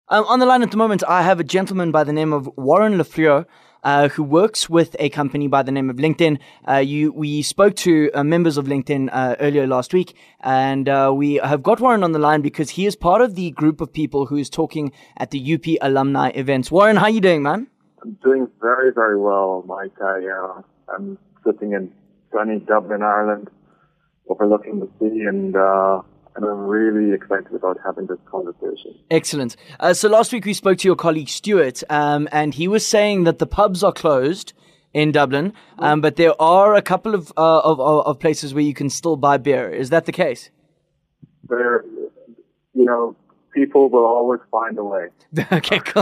On the line at the moment, I have a gentleman by the name of Warren Lafleur, who works with a company by the name of LinkedIn. We spoke to members of LinkedIn earlier last week, and we have got Warren on the line because he is part of the group of people who is talking at the UP alumni events. Warren, how are you doing, man? I'm doing very, very well, Mike. I'm sitting in sunny Dublin, Ireland, overlooking the sea, and I'm really excited about having this conversation. Excellent. So last week we spoke to your colleague Stuart, and he was saying that the pubs are closed in Dublin, but there are a couple of places where you can still buy beer. Is that the case? There, people will always find a way. Okay, cool.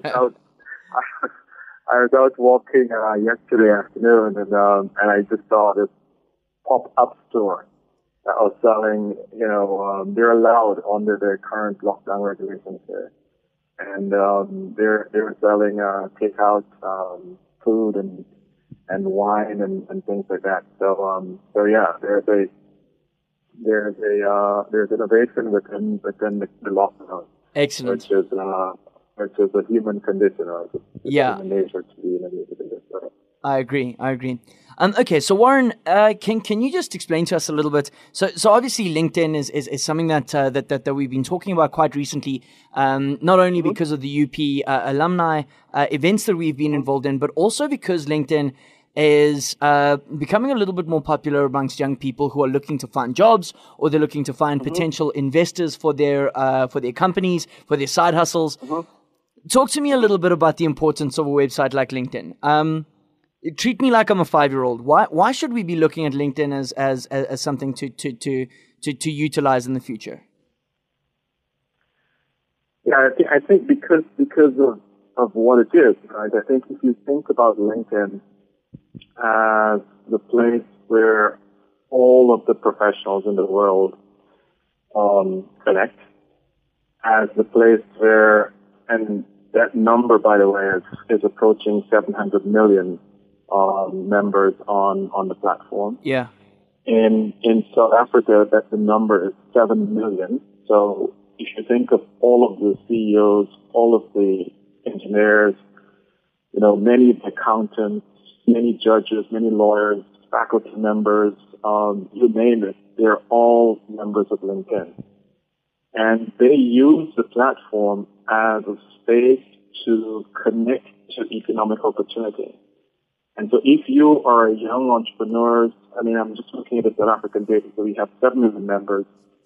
I was out walking yesterday afternoon, and I just saw this pop-up store that was selling, they're allowed under their current lockdown regulations here. And they were selling takeout food and wine and things like that. So yeah, there's innovation within the lockdown. Excellent. Which is a human condition, or it's human nature to be innovative in this way. I agree. Okay, so Warren, can you just explain to us a little bit? So obviously LinkedIn is something that we've been talking about quite recently, not only because of the UP alumni events that we've been involved in, but also because LinkedIn is becoming a little bit more popular amongst young people who are looking to find jobs, or they're looking to find potential investors for their companies, for their side hustles. Talk to me a little bit about the importance of a website like LinkedIn. Treat me like I'm a 5-year-old. Why should we be looking at LinkedIn as something to utilize in the future? Yeah, I think because of what it is, right? I think if you think about LinkedIn as the place where all of the professionals in the world connect, as the place where, and that number, by the way, is approaching 700 million members on the platform. Yeah. In South Africa, that the number is 7 million. So if you think of all of the CEOs, all of the engineers, many accountants, many judges, many lawyers, faculty members, you name it, they're all members of LinkedIn. And they use the platform as a space to connect to economic opportunity. And so if you are a young entrepreneur, I'm just looking at the South African data, so we have 7 million members,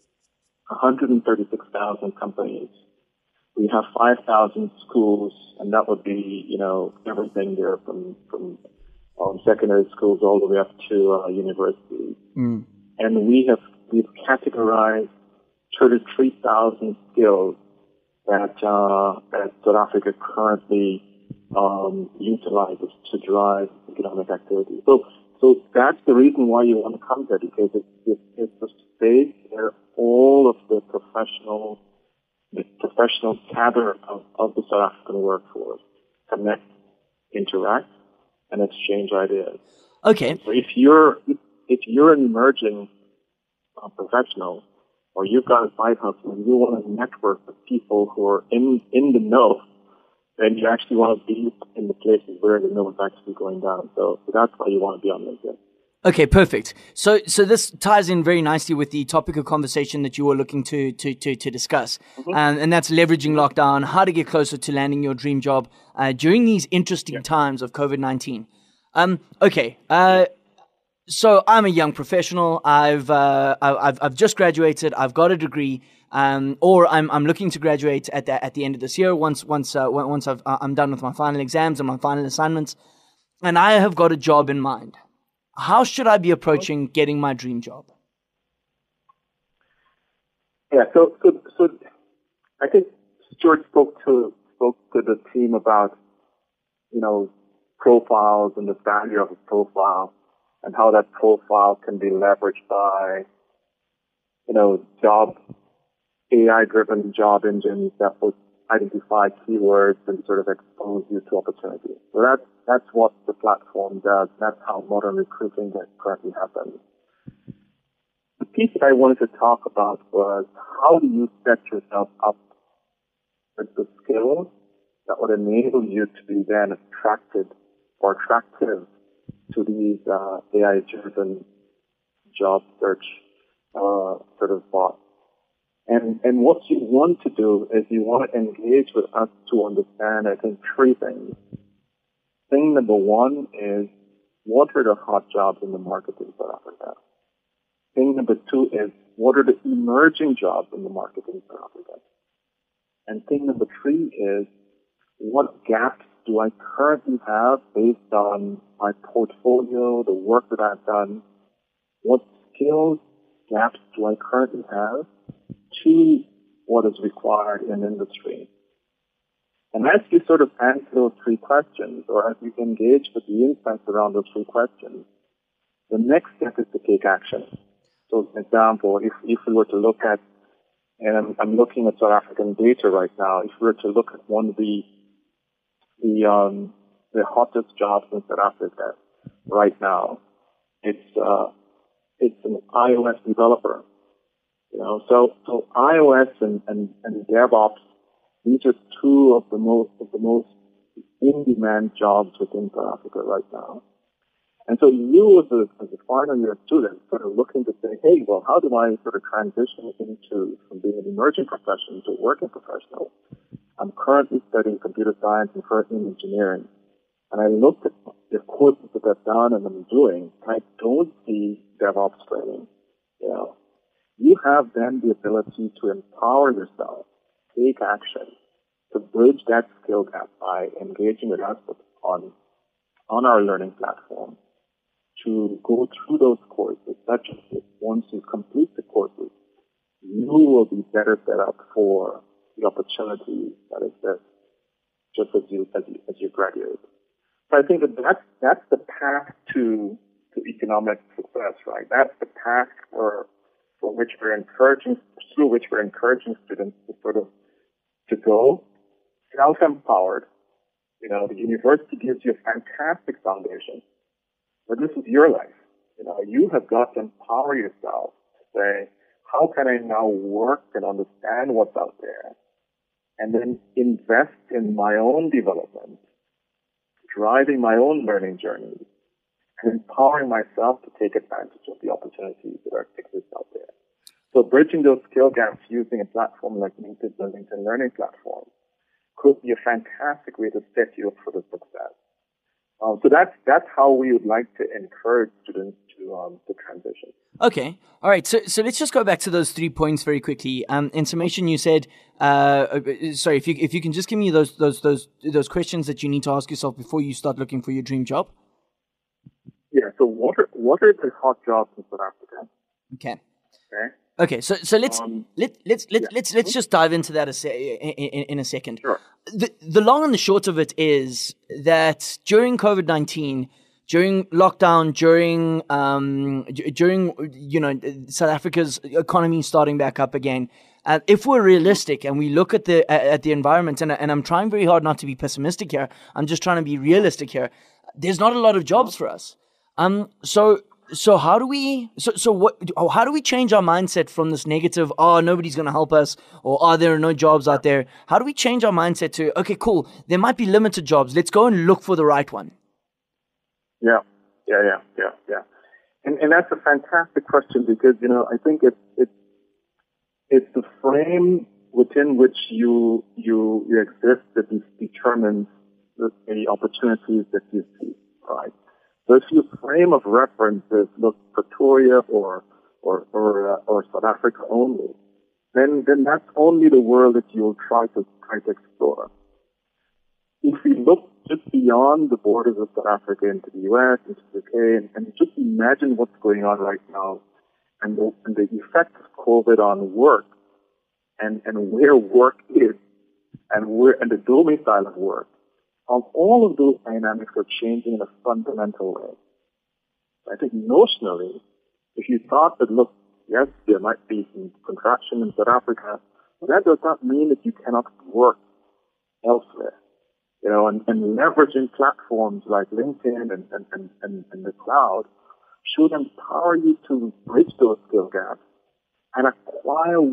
136,000 companies. We have 5,000 schools, and that would be, everything there from secondary schools all the way up to universities. And we've categorized 33,000 skills that South Africa currently utilizes to drive economic activity. So that's the reason why you want to come there, because it's a space where all of the professional cadre of the South African workforce connect, interact, and exchange ideas. Okay. So if you're an emerging professional, or you've got a side hustle and you want to network with people who are in the know, then you actually want to be in the places where the know is actually going down. So that's why you want to be on LinkedIn. Okay, perfect. So this ties in very nicely with the topic of conversation that you were looking to discuss, and that's leveraging lockdown, how to get closer to landing your dream job during these interesting times of COVID-19. So I'm a young professional. I've just graduated. I've got a degree, or I'm looking to graduate at the end of this year. Once I'm done with my final exams and my final assignments, and I have got a job in mind. How should I be approaching getting my dream job? Yeah, so I think Stuart spoke to the team about profiles and the value of a profile, and how that profile can be leveraged by, AI-driven job engines that would identify keywords and sort of expose you to opportunities. So that's what the platform does. That's how modern recruiting currently happens. The piece that I wanted to talk about was, how do you set yourself up with the skills that would enable you to be then attracted or attractive to these AI-driven job search sort of bots. And what you want to do is you want to engage with us to understand, I think, three things. Thing number one is, what are the hot jobs in the market in South Africa? Thing number two is, what are the emerging jobs in the market in South Africa? And thing number three is, what gaps do I currently have based on my portfolio, the work that I've done? What skills gaps do I currently have to what is required in industry? And as you sort of answer those three questions, or as you engage with the insights around those three questions, the next step is to take action. So, for example, if we were to look at, and I'm looking at South African data right now, if we were to look at one of the hottest jobs in South Africa right now, it's an iOS developer. You know, so iOS and DevOps, these are two of the most in-demand jobs within South Africa right now. And so you as a final year student sort of looking to say, hey, well, how do I sort of transition from being an emerging professional to a working professional? I'm currently studying computer science and currently in engineering. And I looked at the courses that I've done and I'm doing, and I don't see DevOps training. You know, you have then the ability to empower yourself, take action, to bridge that skill gap by engaging with us on our learning platform, to go through those courses, such as once you complete the courses, you will be better set up for the opportunities that exist just as you graduate. So I think that's the path to economic success, right? That's the path through which we're encouraging students to sort of to go self-empowered. You know, the university gives you a fantastic foundation, but this is your life. You know, you have got to empower yourself to say, how can I now work and understand what's out there, and then invest in my own development, driving my own learning journey, and empowering myself to take advantage of the opportunities that exist out there. So bridging those skill gaps using a platform like LinkedIn, the LinkedIn Learning Platform, could be a fantastic way to set you up for the success. So that's how we would like to encourage students to transition. Okay, all right. So let's just go back to those 3 points very quickly. In summation, you said, sorry, if you can just give me those questions that you need to ask yourself before you start looking for your dream job. Yeah. So what are the hot jobs in South Africa? Okay. Okay, so let's just dive into that in a second. Sure. The long and the short of it is that during COVID-19, during lockdown, during South Africa's economy starting back up again, if we're realistic and we look at the environment, and I'm trying very hard not to be pessimistic here, I'm just trying to be realistic here. There's not a lot of jobs for us. So how do we change our mindset from this negative, oh, nobody's going to help us, or there are no jobs out there? How do we change our mindset to, okay, cool, there might be limited jobs. Let's go and look for the right one. Yeah. And that's a fantastic question because, you know, I think it's the frame within which you exist that determines the opportunities that you see, right? So if your frame of reference is, look, Pretoria or South Africa only, then that's only the world that you'll try to explore. If we look just beyond the borders of South Africa into the US, into the UK, and just imagine what's going on right now, and the effect of COVID on work, and where work is, and the domicile of work. All of those dynamics are changing in a fundamental way. I think notionally, if you thought that, look, yes, there might be some contraction in South Africa, but that does not mean that you cannot work elsewhere. You know, and leveraging platforms like LinkedIn and the cloud should empower you to bridge those skill gaps and acquire work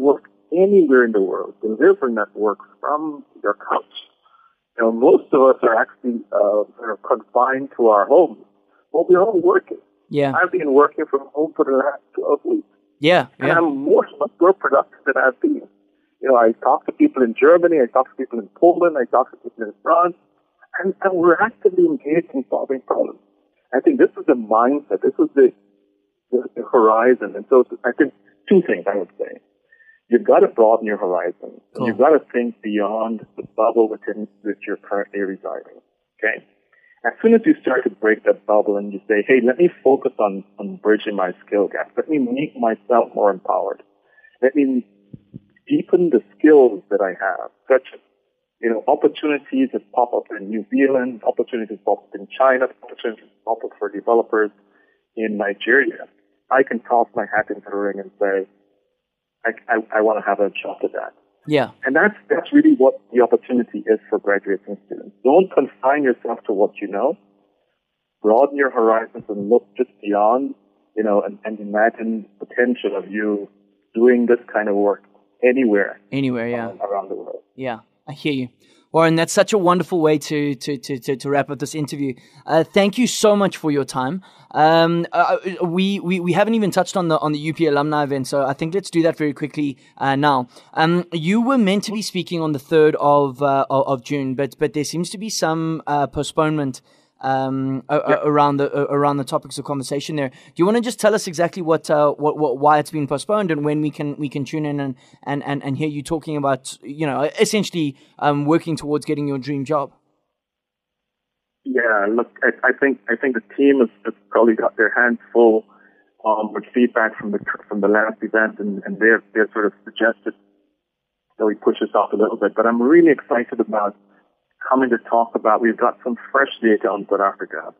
anywhere in the world, deliver networks from your couch. Most of us are actually sort of confined to our homes. Well, we're all working. Yeah. I've been working from home for the last 12 weeks. Yeah. And I'm much more productive than I've been. I talk to people in Germany, I talk to people in Poland, I talk to people in France, and we're actively engaged in solving problems. I think this is the mindset, this is the horizon. And so I think two things I would say. You've got to broaden your horizon. Cool. You've got to think beyond the bubble within which you're currently residing. Okay? As soon as you start to break that bubble and you say, hey, let me focus on bridging my skill gap. Let me make myself more empowered. Let me deepen the skills that I have, such as, opportunities that pop up in New Zealand, opportunities pop up in China, opportunities pop up for developers in Nigeria. I can toss my hat into the ring and say, I want to have a shot at that. Yeah. And that's really what the opportunity is for graduating students. Don't confine yourself to what you know. Broaden your horizons and look just beyond, and imagine the potential of you doing this kind of work anywhere. Yeah. Around the world. Yeah, I hear you. Warren, that's such a wonderful way to wrap up this interview. Thank you so much for your time. We haven't even touched on the UP alumni event, so I think let's do that very quickly now. You were meant to be speaking on the 3rd of June, but there seems to be some postponement around the topics of conversation there. Do you want to just tell us exactly why it's been postponed and when we can tune in and hear you talking about, essentially working towards getting your dream job? Yeah, look, I think the team has probably got their hands full with feedback from the last event, and they're sort of suggested that we push this off a little bit. But I'm really excited about coming to talk about. We've got some fresh data on South Africa,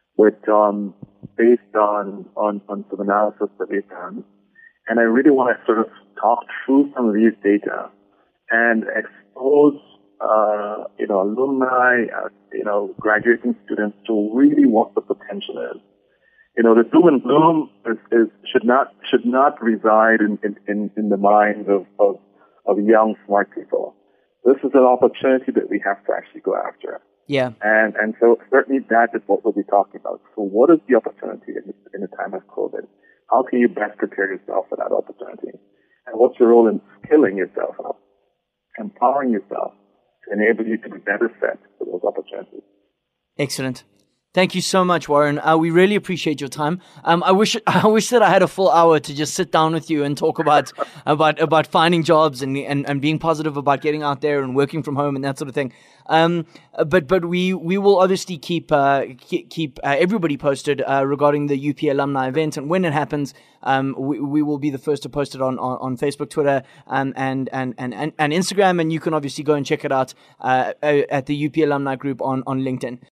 based on some analysis that we've done, and I really want to sort of talk through some of these data and expose alumni, graduating students to really what the potential is. The doom and gloom should not reside in the minds of young, smart people. This is an opportunity that we have to actually go after. Yeah. And so certainly that is what we'll be talking about. So what is the opportunity in the time of COVID? How can you best prepare yourself for that opportunity? And what's your role in skilling yourself up, empowering yourself to enable you to be better set for those opportunities? Excellent. Thank you so much, Warren. We really appreciate your time. I wish that I had a full hour to just sit down with you and talk about finding jobs and being positive about getting out there and working from home and that sort of thing. But we will obviously keep everybody posted regarding the UP alumni event, and when it happens, we will be the first to post it on Facebook, Twitter, and Instagram, and you can obviously go and check it out at the UP alumni group on LinkedIn.